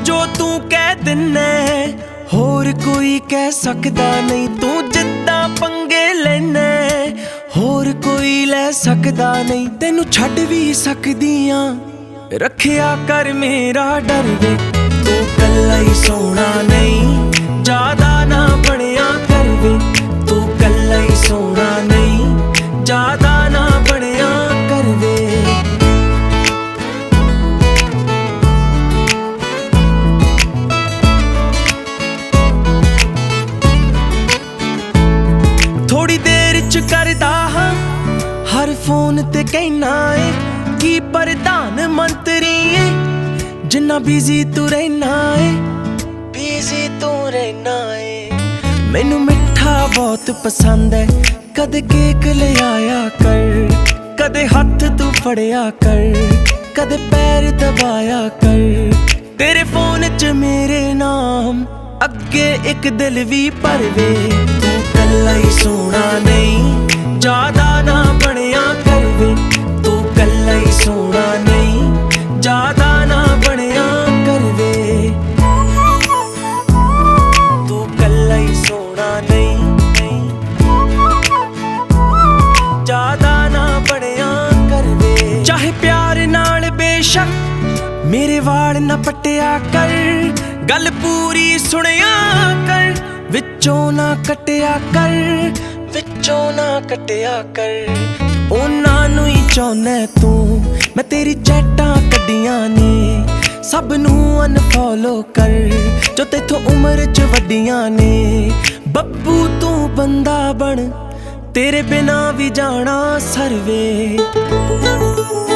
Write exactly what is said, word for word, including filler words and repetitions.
जो तू कह दिन्ना होर कोई कह सकदा नहीं। तू जिद्दां पंगे लैना होर कोई लै सकदा नहीं। तेनू छड्ड भी सकदी आं रखिया कर मेरा डर वे। तू कल्ला ही सोना नहीं ज्यादा ना बनिया कर वे। तू कल्ला ही सोना नहीं ज्यादा ना बनिया कर वे। थोड़ी देर च करदा हां हर फोन ते कहना है कि प्रधान मंत्री है जिन्ना बिजी तू रहना है बिजी तू रहना है। मैनू मिठा बहुत पसंद है कदे केक ले आया कर कदे हाथ तू फड़िया कर कदे पैर दबाया कर। तेरे फोन च मेरे नाम अगे एक दिल भी भर वे। तू कल्ला ही सोना नहीं ज्यादा ना बनिया कर वे। तू कल्ला ही सोना नहीं ज्यादा ना बनिया कर वे। तू कल्ला ही सोना नहीं ज्यादा ना बनिया कर वे। चाहे प्यार नाल बेशक मेरे वाल ना पट्टिया कर गल पूरी सुनिया कर विचों ना कटिया कर विचों ना कटिया कर। उन्हां नूं ही चाहुंदा तू मैं तेरी चैटां कड्डियां ने सब नूं अनफॉलो कर जो तेथों उम्र च वड्डियां ने। बब्बू तू बंदा बन तेरे बिना भी जाना सर्वे।